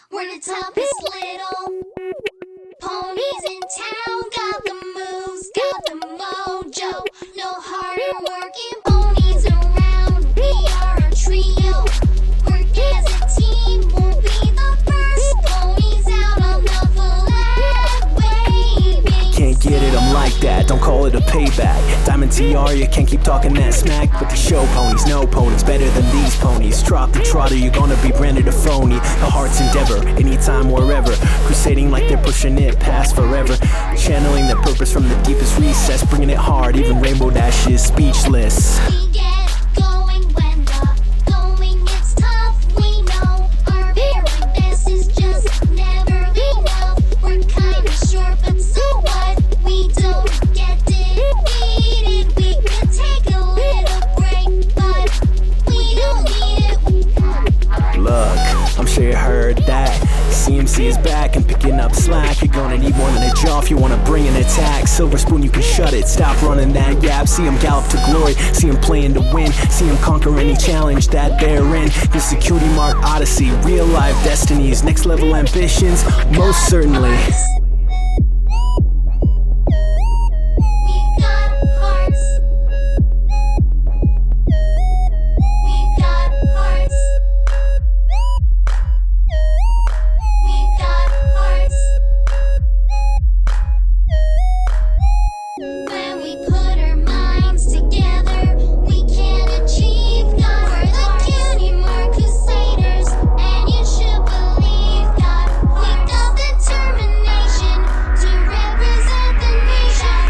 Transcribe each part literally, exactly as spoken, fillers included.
We're the toughest little ponies in town. Got the moves, got the mojo. No harder working ponies around. We are a trio. Work as a team, won't be the first. Ponies out on the flag waving. Can't get it, I'm like that, don't call it a payback. Diamond T R, you can't keep talking that smack. But the show ponies, no ponies, better than these ponies. Drop the trotter, you're gonna be branded a phony. The heart's endeavor, anytime, wherever. Crusading like they're pushing it past forever. Channeling their purpose from the deepest recess. Bringing it hard, even Rainbow Dash is speechless. We get going when the going gets tough. We know our very best is just never enough. We're kinda short, but so what? We don't get defeated. We could take a little break, but we don't need it. Look, I'm sure you heard that C M C is back and picking up slack. You're gonna need more than a jaw if you wanna bring an attack. Silver spoon, you can shut it, stop running that gap. See him gallop to glory, see him playing to win. See him conquer any challenge that they're in. This is a cutie mark odyssey, real life destinies. Next level ambitions, most certainly. We've got hearts. We've got hearts. We've got hearts. When we put our minds together, we can achieve. God, we're the Cutie Mark Crusaders, and you should believe God. We got determination to represent the nation.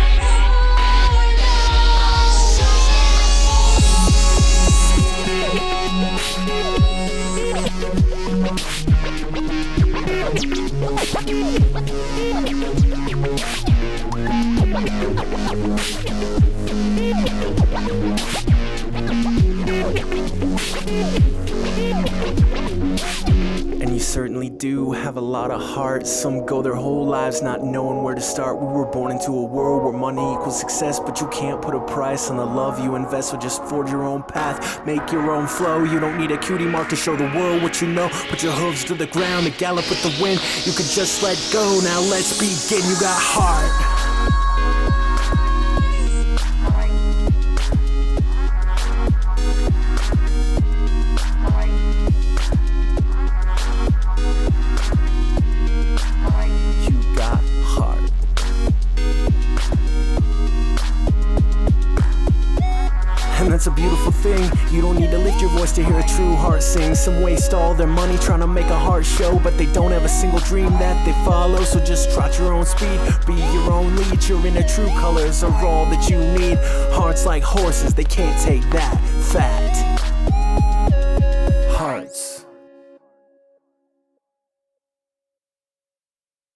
And you certainly do have a lot of heart. Some go their whole lives not knowing where to start. We were born into a world where money equals success, but you can't put a price on the love you invest. So just forge your own path, make your own flow. You don't need a cutie mark to show the world what you know. Put your hooves to the ground and gallop with the wind. You could just let go, now let's begin. You got heart. You got heart. And that's a beautiful thing. You don't need to lift your voice to hear a true heart sing. Some waste all their money trying to make a heart show, but they don't have a single dream that they follow. So just trot your own speed, be your own lead. Your inner true colors are all that you need. Hearts like horses, they can't take that fact.